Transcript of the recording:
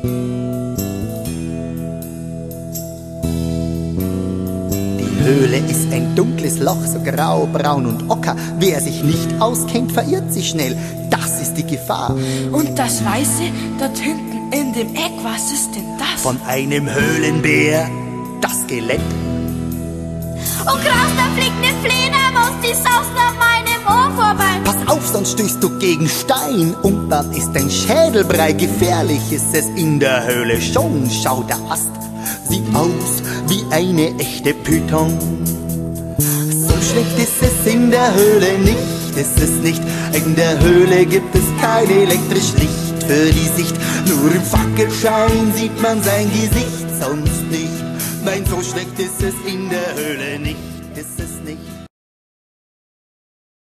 Die Höhle ist ein dunkles Loch, so grau, braun und ocker. Wer sich nicht auskennt, verirrt sich schnell. Das ist die Gefahr. Und das Weiße dort hinten in dem Eck, was ist denn das? Von einem Höhlenbär, das Skelett. Und krass, da fliegt ne Fledermaus, die saust an meinem Ohr vorbei. Pass auf, sonst stößt du gegen Stein und dann ist ein Schädelbrei. Gefährlich ist es in der Höhle schon. Schau, der Ast sieht aus wie eine echte Python. So schlecht ist es in der Höhle nicht, ist es nicht. In der Höhle gibt es kein elektrisch Licht für die Sicht. Nur im Fackelschein sieht man sein Gesicht, sonst nicht. Nein, so schlecht ist es in der Höhle nicht, ist es nicht.